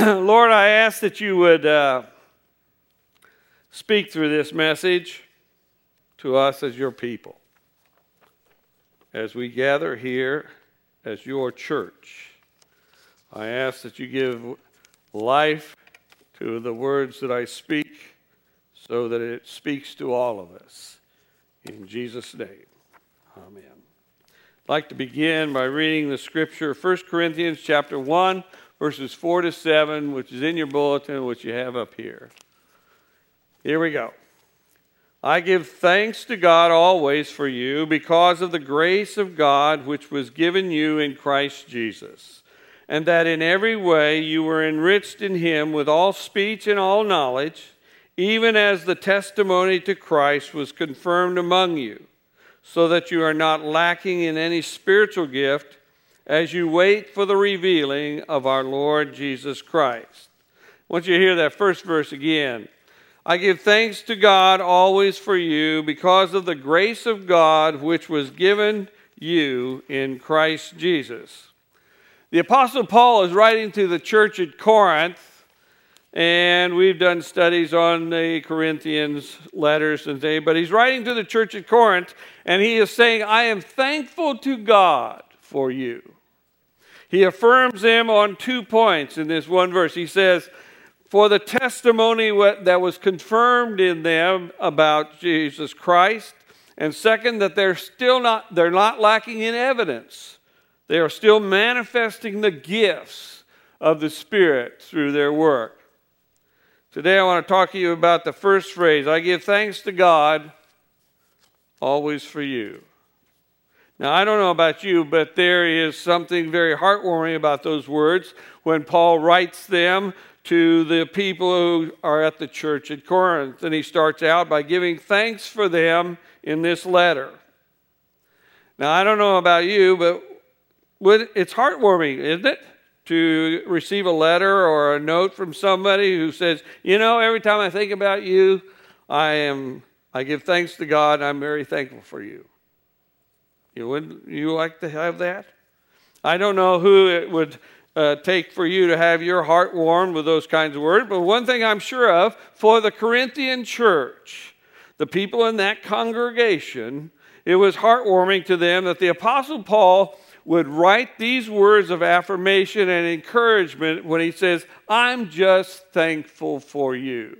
Lord, I ask that you would speak through this message to us as your people. As we gather here as your church, I ask that you give life to the words that I speak so that it speaks to all of us. In Jesus' name, amen. I'd like to begin by reading the scripture, 1 Corinthians chapter 1, verses 4 to 7, which is in your bulletin, which you have up here. Here we go. I give thanks to God always for you because of the grace of God which was given you in Christ Jesus, and that in every way you were enriched in him with all speech and all knowledge, even as the testimony to Christ was confirmed among you, so that you are not lacking in any spiritual gift as you wait for the revealing of our Lord Jesus Christ. I want you to hear that first verse again. I give thanks to God always for you because of the grace of God which was given you in Christ Jesus. The Apostle Paul is writing to the church at Corinth, and we've done studies on the Corinthians letters and things, but he's writing to the church at Corinth, and he is saying, I am thankful to God for you. He affirms them on 2 points in this one verse. He says, for the testimony that was confirmed in them about Jesus Christ, and second, that they're not lacking in evidence. They are still manifesting the gifts of the Spirit through their work. Today I want to talk to you about the first phrase, I give thanks to God always for you. Now, I don't know about you, but there is something very heartwarming about those words when Paul writes them to the people who are at the church at Corinth. And he starts out by giving thanks for them in this letter. Now, I don't know about you, but it's heartwarming, isn't it? To receive a letter or a note from somebody who says, you know, every time I think about you, I give thanks to God, and I'm very thankful for you. Wouldn't you like to have that? I don't know who it would take for you to have your heart warmed with those kinds of words, but one thing I'm sure of, for the Corinthian church, the people in that congregation, it was heartwarming to them that the Apostle Paul would write these words of affirmation and encouragement when he says, I'm just thankful for you.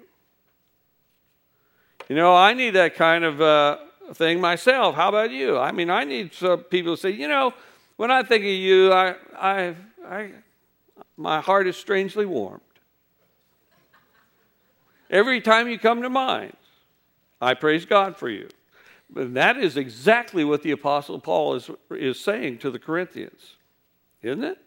You know, I need that kind of thing myself. How about you? I mean, I need some people to say, you know, when I think of you, my heart is strangely warmed. Every time you come to mind, I praise God for you. But that is exactly what the Apostle Paul is saying to the Corinthians, isn't it?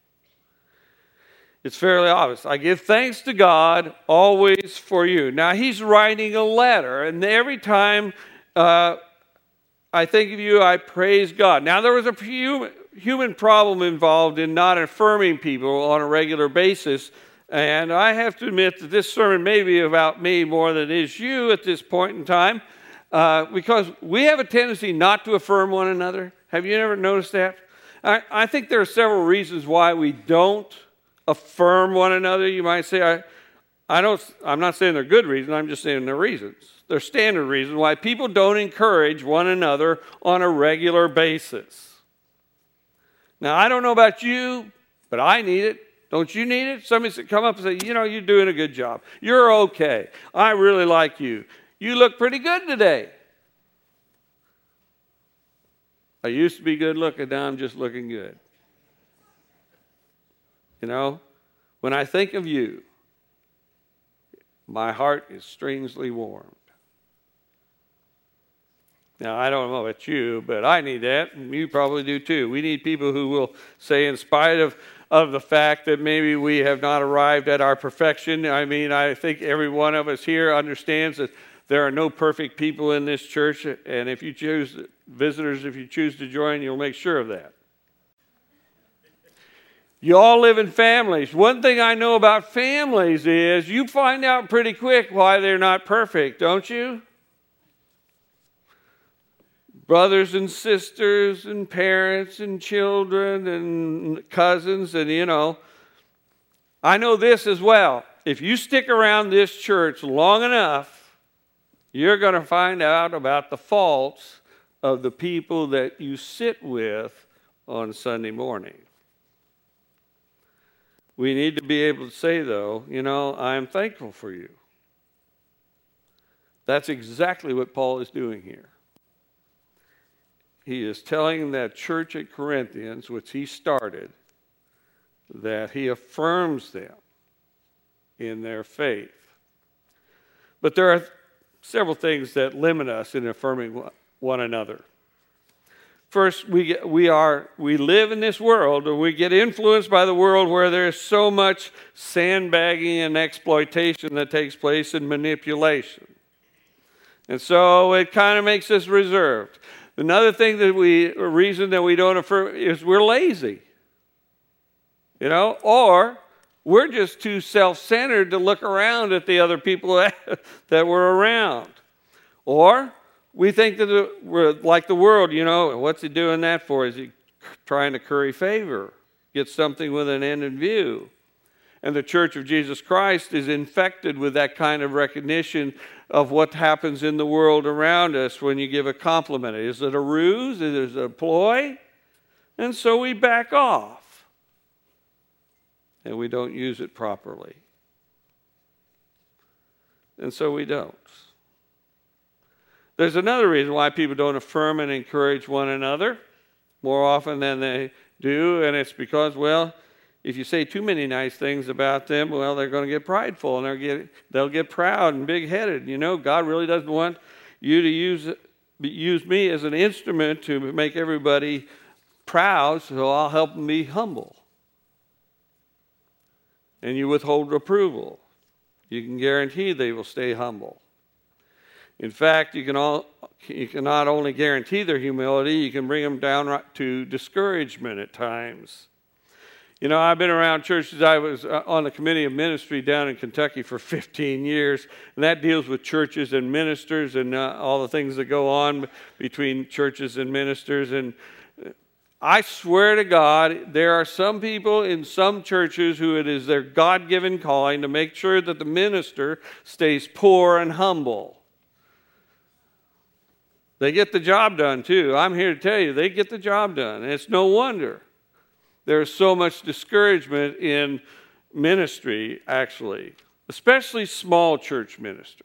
It's fairly obvious. I give thanks to God always for you. Now, he's writing a letter, and every time I think of you, I praise God. Now, there was a human problem involved in not affirming people on a regular basis, and I have to admit that this sermon may be about me more than it is you at this point in time. Because we have a tendency not to affirm one another. Have you ever noticed that? I think there are several reasons why we don't affirm one another. You might say, I'm not saying they're good reasons, I'm just saying they're reasons. They're standard reasons why people don't encourage one another on a regular basis. Now, I don't know about you, but I need it. Don't you need it? Somebody come up and say, you know, you're doing a good job. You're okay. I really like you. You look pretty good today. I used to be good looking, now I'm just looking good. You know, when I think of you, my heart is strangely warmed. Now, I don't know about you, but I need that, and you probably do too. We need people who will say, in spite of the fact that maybe we have not arrived at our perfection, I mean, I think every one of us here understands that there are no perfect people in this church, and if you choose to join, you'll make sure of that. You all live in families. One thing I know about families is you find out pretty quick why they're not perfect, don't you? Brothers and sisters and parents and children and cousins and, you know, I know this as well. If you stick around this church long enough, you're going to find out about the faults of the people that you sit with on Sunday morning. We need to be able to say, though, I'm thankful for you. That's exactly what Paul is doing here. He is telling that church at Corinthians, which he started, that he affirms them in their faith. But there are several things that limit us in affirming one another. First, we live in this world, or we get influenced by the world where there's so much sandbagging and exploitation that takes place and manipulation. And so it kind of makes us reserved. Another thing a reason that we don't affirm is we're lazy. Or we're just too self-centered to look around at the other people that we're around. Or we think that we're like the world, what's he doing that for? Is he trying to curry favor, get something with an end in view? And the Church of Jesus Christ is infected with that kind of recognition of what happens in the world around us when you give a compliment. Is it a ruse? Is it a ploy? And so we back off. And we don't use it properly. And so we don't. There's another reason why people don't affirm and encourage one another more often than they do, and it's because, if you say too many nice things about them, they're going to get prideful and they'll get proud and big-headed. God really doesn't want you to use me as an instrument to make everybody proud, so I'll help them be humble. And you withhold approval. You can guarantee they will stay humble. In fact, you can not only guarantee their humility, you can bring them down to discouragement at times. I've been around churches. I was on the committee of ministry down in Kentucky for 15 years, and that deals with churches and ministers and all the things that go on between churches and ministers. And I swear to God, there are some people in some churches who it is their God-given calling to make sure that the minister stays poor and humble. They get the job done, too. I'm here to tell you, they get the job done. And it's no wonder there's so much discouragement in ministry, actually, especially small church ministers.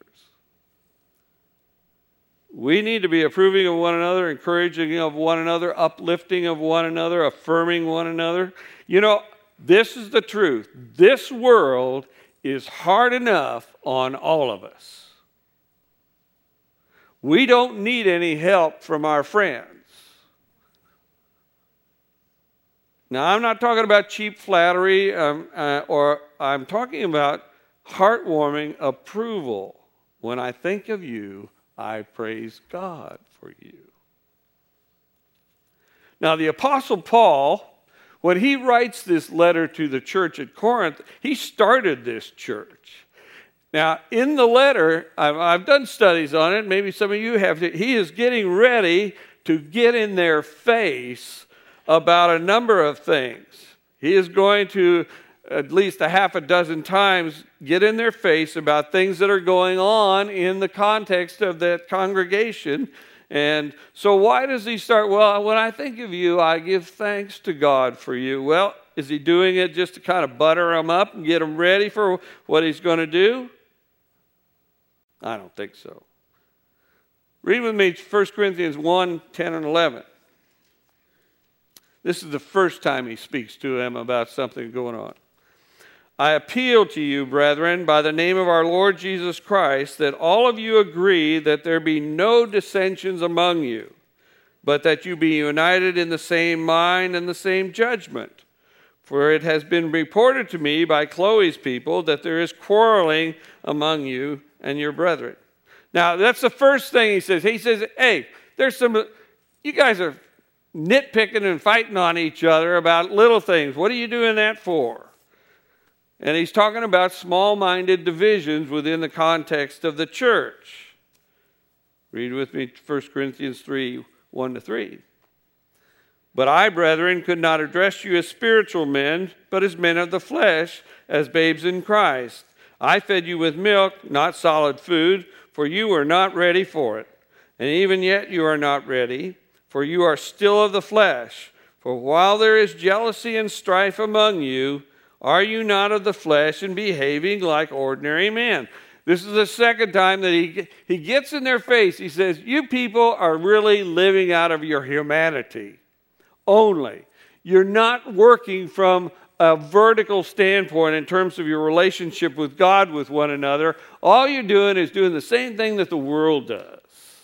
We need to be approving of one another, encouraging of one another, uplifting of one another, affirming one another. This is the truth. This world is hard enough on all of us. We don't need any help from our friends. Now, I'm not talking about cheap flattery, or I'm talking about heartwarming approval. When I think of you, I praise God for you. Now, the Apostle Paul, when he writes this letter to the church at Corinth, he started this church. Now, in the letter, I've done studies on it. Maybe some of you have. He is getting ready to get in their face about a number of things. He is going to, at least a half a dozen times, get in their face about things that are going on in the context of that congregation. And so why does he start? When I think of you, I give thanks to God for you. Is he doing it just to kind of butter them up and get them ready for what he's going to do? I don't think so. Read with me 1 Corinthians 1, 10 and 11. This is the first time he speaks to them about something going on. I appeal to you, brethren, by the name of our Lord Jesus Christ, that all of you agree that there be no dissensions among you, but that you be united in the same mind and the same judgment. For it has been reported to me by Chloe's people that there is quarreling among you and your brethren. Now, that's the first thing he says. He says, hey, you guys are nitpicking and fighting on each other about little things. What are you doing that for? And he's talking about small-minded divisions within the context of the church. Read with me 1 Corinthians 3, 1 to 3. But I, brethren, could not address you as spiritual men, but as men of the flesh, as babes in Christ. I fed you with milk, not solid food, for you were not ready for it. And even yet you are not ready, for you are still of the flesh. For while there is jealousy and strife among you, are you not of the flesh and behaving like ordinary men? This is the second time that he gets in their face. He says, you people are really living out of your humanity only. You're not working from a vertical standpoint in terms of your relationship with God with one another. All you're doing is doing the same thing that the world does.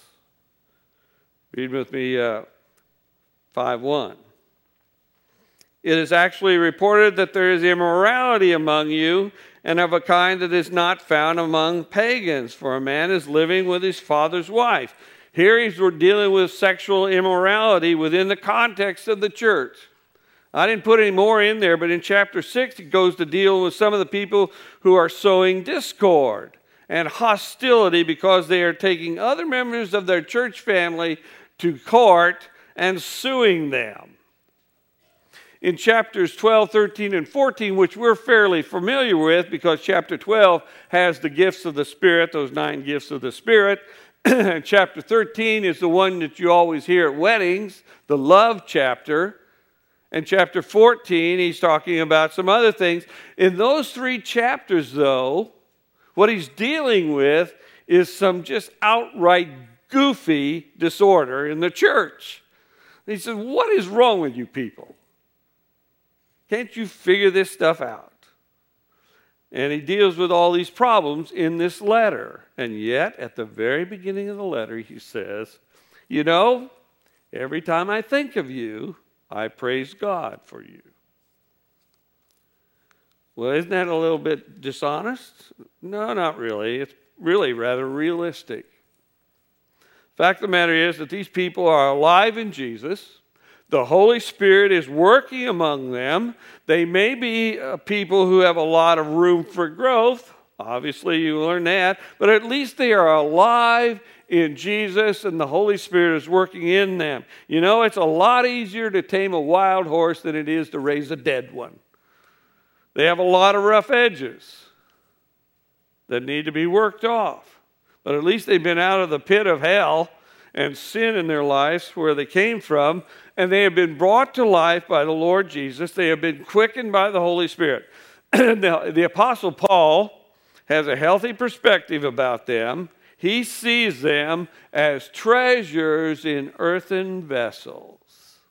Read with me 5:1. It is actually reported that there is immorality among you, and of a kind that is not found among pagans, for a man is living with his father's wife. Here he's dealing with sexual immorality within the context of the church. I didn't put any more in there, but in chapter 6 it goes to deal with some of the people who are sowing discord and hostility because they are taking other members of their church family to court and suing them. In chapters 12, 13, and 14, which we're fairly familiar with because chapter 12 has the gifts of the Spirit, those 9 gifts of the Spirit. And chapter 13 is the one that you always hear at weddings, the love chapter. And chapter 14, he's talking about some other things. In those 3 chapters, though, what he's dealing with is some just outright goofy disorder in the church. He says, what is wrong with you people? Can't you figure this stuff out? And he deals with all these problems in this letter. And yet, at the very beginning of the letter, he says, you know, every time I think of you, I praise God for you. Well, isn't that a little bit dishonest? No, not really. It's really rather realistic. The fact of the matter is that these people are alive in Jesus. The Holy Spirit is working among them. They may be people who have a lot of room for growth. Obviously, you learn that. But at least they are alive in Jesus, and the Holy Spirit is working in them. You know, it's a lot easier to tame a wild horse than it is to raise a dead one. They have a lot of rough edges that need to be worked off. But at least they've been out of the pit of hell and sin in their lives where they came from, and they have been brought to life by the Lord Jesus. They have been quickened by the Holy Spirit. Now, the Apostle Paul has a healthy perspective about them. He sees them as treasures in earthen vessels,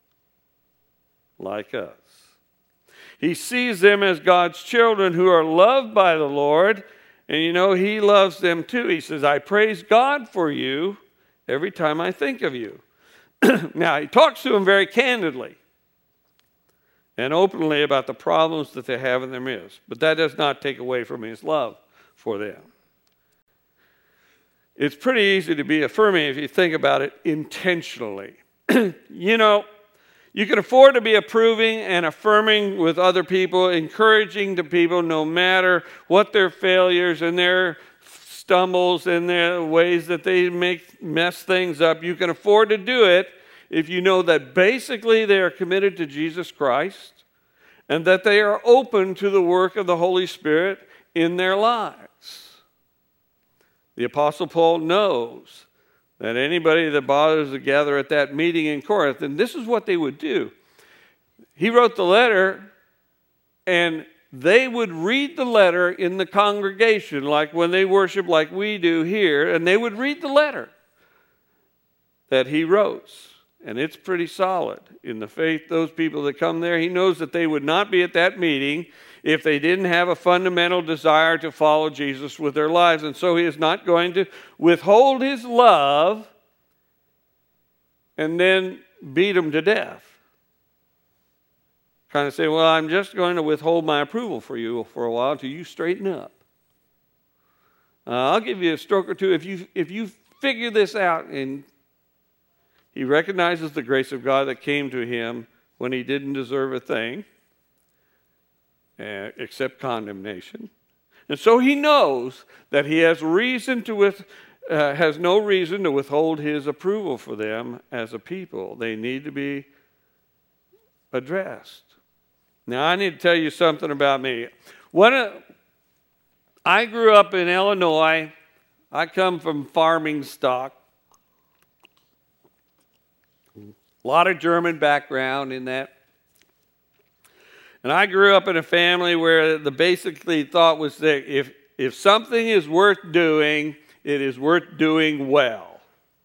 like us. He sees them as God's children who are loved by the Lord, and you know, he loves them too. He says, I praise God for you every time I think of you. Now, he talks to them very candidly and openly about the problems that they have in their midst. But that does not take away from his love for them. It's pretty easy to be affirming if you think about it intentionally. You know, you can afford to be approving and affirming with other people, encouraging to people no matter what their failures and their stumbles and their ways that they mess things up. You can afford to do it if you know that basically they are committed to Jesus Christ and that they are open to the work of the Holy Spirit in their lives. The Apostle Paul knows that anybody that bothers to gather at that meeting in Corinth, and this is what they would do. He wrote the letter, and they would read the letter in the congregation, like when they worship like we do here, and they would read the letter that he wrote. And it's pretty solid in the faith. Those people that come there, he knows that they would not be at that meeting if they didn't have a fundamental desire to follow Jesus with their lives. And so he is not going to withhold his love and then beat them to death. Kind of say, well, I'm just going to withhold my approval for you for a while until you straighten up. I'll give you a stroke or two if you figure this out. And he recognizes the grace of God that came to him when he didn't deserve a thing except condemnation. And so he knows that he has no reason to withhold his approval for them as a people. They need to be addressed. Now, I need to tell you something about me. I grew up in Illinois. I come from farming stock. A lot of German background in that. And I grew up in a family where the basically thought was that if something is worth doing, it is worth doing well.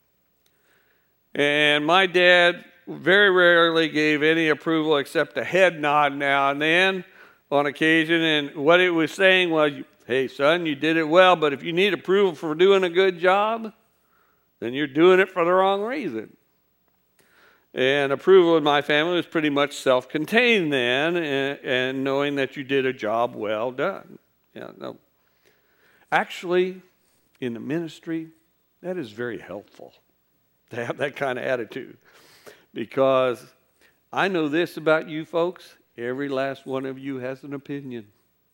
And my dad very rarely gave any approval except a head nod now and then on occasion. And what it was saying was, hey, son, you did it well, but if you need approval for doing a good job, then you're doing it for the wrong reason. And approval in my family was pretty much self-contained then, and knowing that you did a job well done. Yeah, no. Actually, in the ministry, that is very helpful to have that kind of attitude. Because I know this about you folks, every last one of you has an opinion.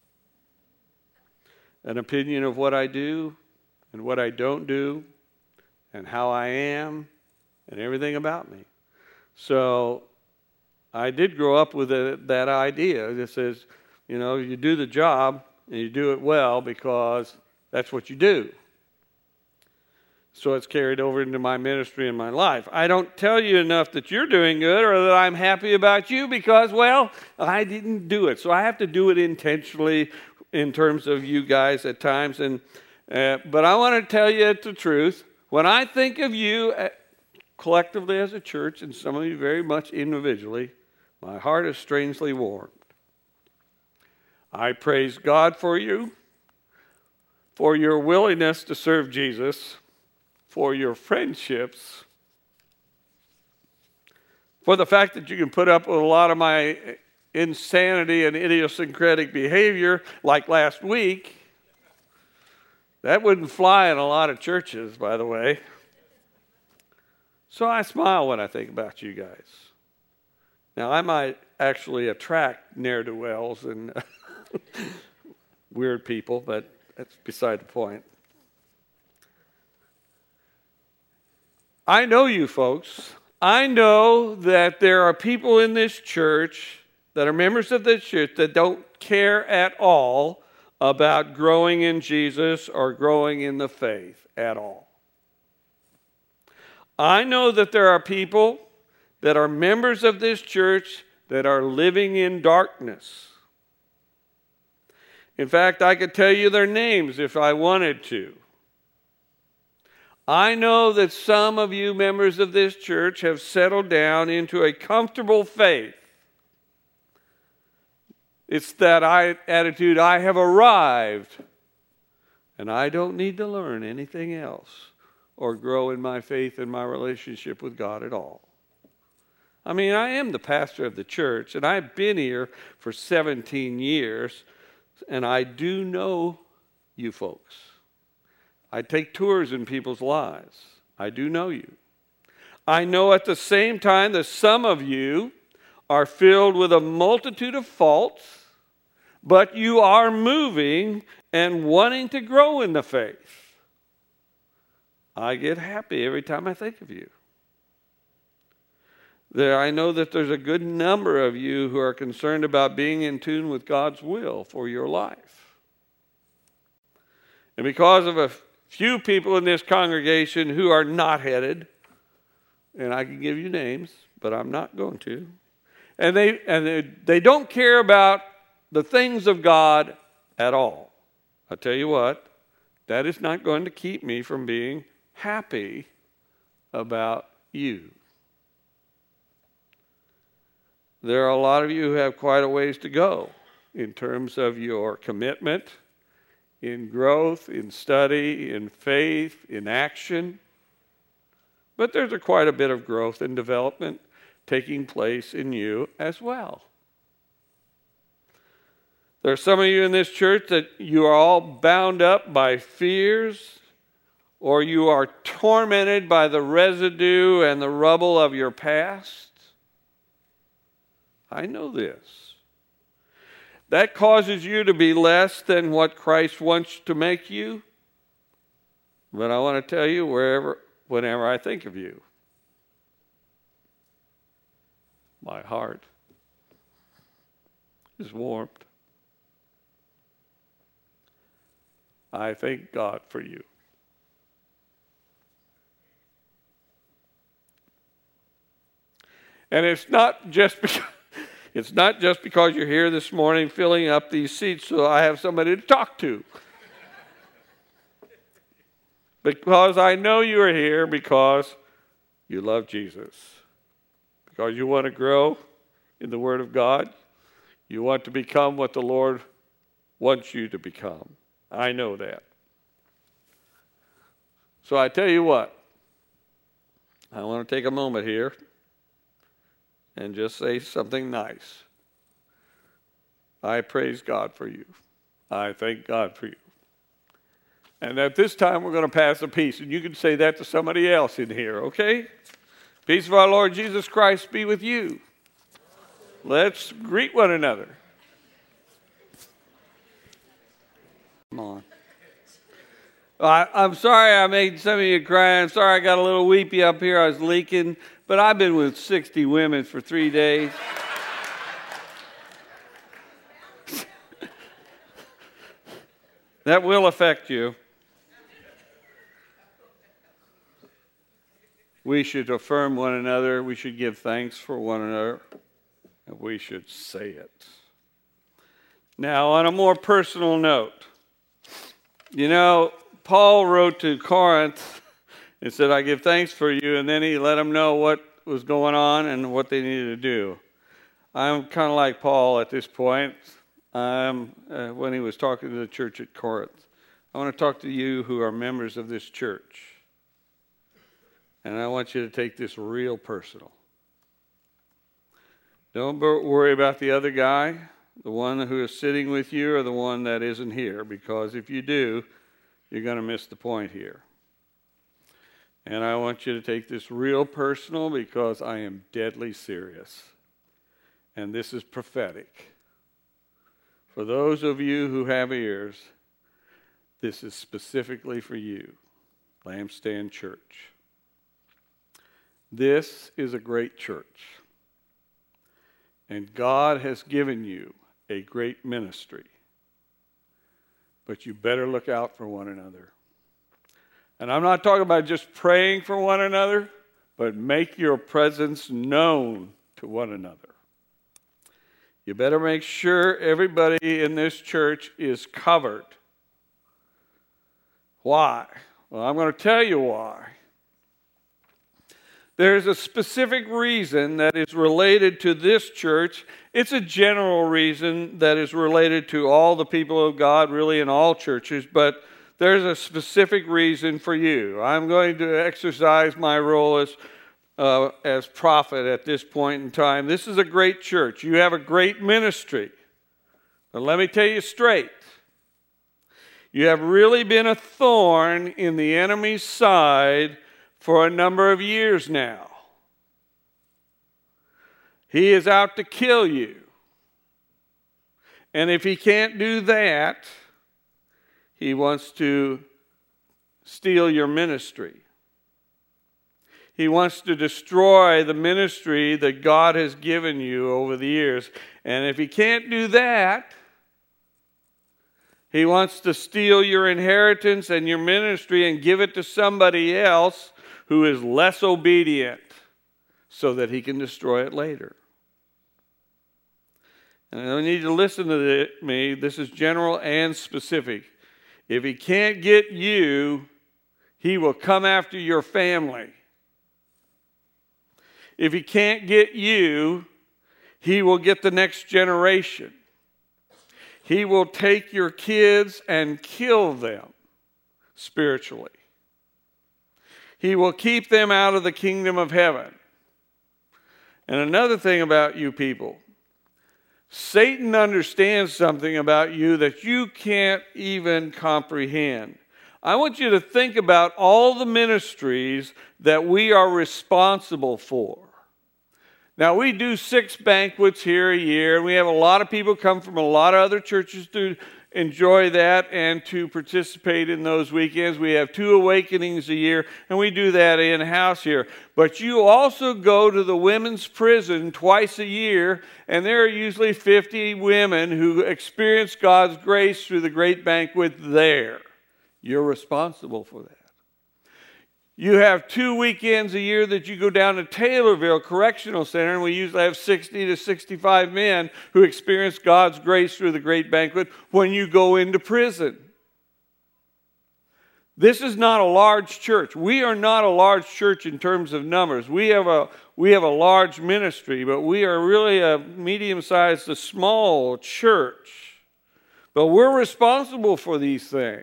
An opinion of what I do and what I don't do and how I am and everything about me. So I did grow up with that idea that says, you do the job and you do it well because that's what you do. So it's carried over into my ministry and my life. I don't tell you enough that you're doing good or that I'm happy about you because, well, I didn't do it. So I have to do it intentionally in terms of you guys at times. But I want to tell you the truth. When I think of you collectively as a church, and some of you very much individually, my heart is strangely warmed. I praise God for you, for your willingness to serve Jesus, for your friendships, for the fact that you can put up with a lot of my insanity and idiosyncratic behavior, like last week. That wouldn't fly in a lot of churches, by the way. So I smile when I think about you guys. Now, I might actually attract ne'er-do-wells and weird people, but that's beside the point. I know you folks. I know that there are people in this church that are members of this church that don't care at all about growing in Jesus or growing in the faith at all. I know that there are people that are members of this church that are living in darkness. In fact, I could tell you their names if I wanted to. I know that some of you members of this church have settled down into a comfortable faith. It's that attitude, I have arrived, and I don't need to learn anything else or grow in my faith and my relationship with God at all. I mean, I am the pastor of the church, and I've been here for 17 years, and I do know you folks. I take tours in people's lives. I do know you. I know at the same time that some of you are filled with a multitude of faults, but you are moving and wanting to grow in the faith. I get happy every time I think of you. I know that there's a good number of you who are concerned about being in tune with God's will for your life. And because of a few people in this congregation who are not headed, and I can give you names, but I'm not going to, and they don't care about the things of God at all. I'll tell you what, that is not going to keep me from being happy about you. There are a lot of you who have quite a ways to go in terms of your commitment, in growth, in study, in faith, in action. But there's quite a bit of growth and development taking place in you as well. There are some of you in this church that you are all bound up by fears, or you are tormented by the residue and the rubble of your past. I know this. That causes you to be less than what Christ wants to make you. But I want to tell you, whenever I think of you, my heart His warmth. I thank God for you. And it's not just because you're here this morning filling up these seats so I have somebody to talk to. Because I know you are here because you love Jesus. Because you want to grow in the Word of God. You want to become what the Lord wants you to become. I know that. So I tell you what, I want to take a moment here and just say something nice. I praise God for you. I thank God for you. And at this time, we're going to pass a peace. And you can say that to somebody else in here, okay? Peace of our Lord Jesus Christ be with you. Let's greet one another. Come on. I'm sorry I made some of you cry. I'm sorry I got a little weepy up here. I was leaking. But I've been with 60 women for 3 days. That will affect you. We should affirm one another. We should give thanks for one another. And we should say it. Now, on a more personal note, you know, Paul wrote to Corinth and said, I give thanks for you, and then he let them know what was going on and what they needed to do. I'm kind of like Paul at this point when he was talking to the church at Corinth. I want to talk to you who are members of this church, and I want you to take this real personal. Don't worry about the other guy, the one who is sitting with you or the one that isn't here, because if you do, you're going to miss the point here. And I want you to take this real personal because I am deadly serious. And this is prophetic. For those of you who have ears, this is specifically for you, Lampstand Church. This is a great church. And God has given you a great ministry. But you better look out for one another. And I'm not talking about just praying for one another, but make your presence known to one another. You better make sure everybody in this church is covered. Why? Well, I'm going to tell you why. There's a specific reason that is related to this church. It's a general reason that is related to all the people of God, really in all churches, but there's a specific reason for you. I'm going to exercise my role as prophet at this point in time. This is a great church. You have a great ministry. But let me tell you straight. You have really been a thorn in the enemy's side for a number of years now. He is out to kill you. And if he can't do that, he wants to steal your ministry. He wants to destroy the ministry that God has given you over the years. And if he can't do that, he wants to steal your inheritance and your ministry and give it to somebody else who is less obedient so that he can destroy it later. And I need to listen to me. This is general and specific. If he can't get you, he will come after your family. If he can't get you, he will get the next generation. He will take your kids and kill them spiritually. He will keep them out of the kingdom of heaven. And another thing about you people, Satan understands something about you that you can't even comprehend. I want you to think about all the ministries that we are responsible for. Now, we do 6 banquets here a year, and we have a lot of people come from a lot of other churches enjoy that and to participate in those weekends. We have 2 awakenings a year, and we do that in-house here. But you also go to the women's prison twice a year, and there are usually 50 women who experience God's grace through the great banquet there. You're responsible for that. You have 2 weekends a year that you go down to Taylorville Correctional Center, and we usually have 60 to 65 men who experience God's grace through the great banquet when you go into prison. This is not a large church. We are not a large church in terms of numbers. We have a large ministry, but we are really a medium-sized to small church. But we're responsible for these things.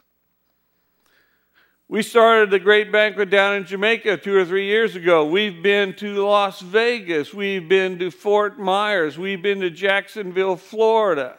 We started the great banquet down in Jamaica 2 or 3 years ago. We've been to Las Vegas. We've been to Fort Myers. We've been to Jacksonville, Florida.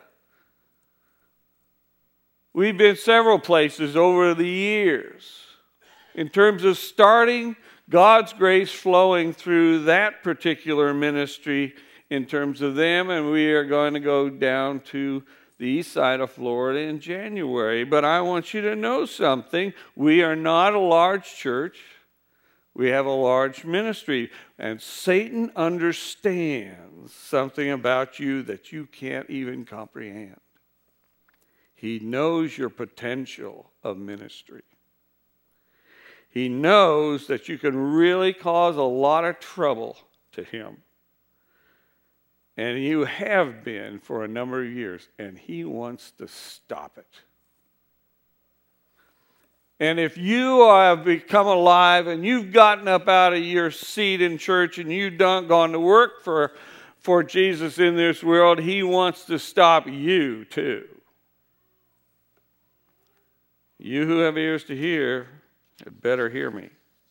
We've been several places over the years. In terms of starting, God's grace flowing through that particular ministry in terms of them, and we are going to go down to the east side of Florida in January. But I want you to know something. We are not a large church. We have a large ministry. And Satan understands something about you that you can't even comprehend. He knows your potential of ministry. He knows that you can really cause a lot of trouble to him. And you have been for a number of years, and he wants to stop it. And if you have become alive and you've gotten up out of your seat in church and you've gone to work for Jesus in this world, he wants to stop you too. You who have ears to hear had better hear me.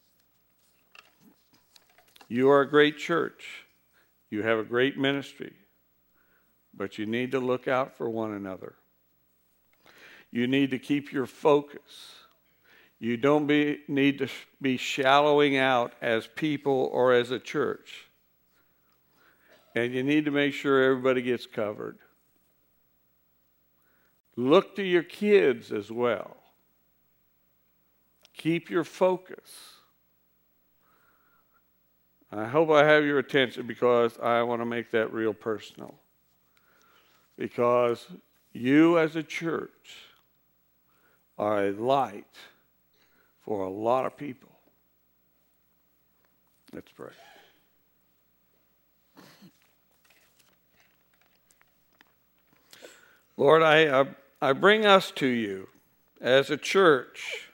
You are a great church. You have a great ministry, but you need to look out for one another. You need to keep your focus. You don't need to be shallowing out as people or as a church. And you need to make sure everybody gets covered. Look to your kids as well. Keep your focus. I hope I have your attention because I want to make that real personal. Because you as a church are a light for a lot of people. Let's pray. Lord, I bring us to you as a church.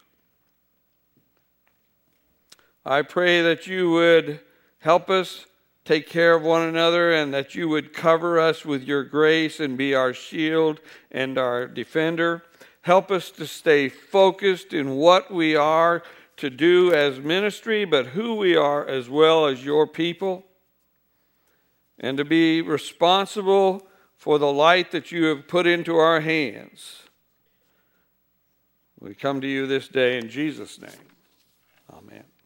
I pray that you would help us take care of one another and that you would cover us with your grace and be our shield and our defender. Help us to stay focused in what we are to do as ministry, but who we are as well as your people, and to be responsible for the light that you have put into our hands. We come to you this day in Jesus' name. Amen.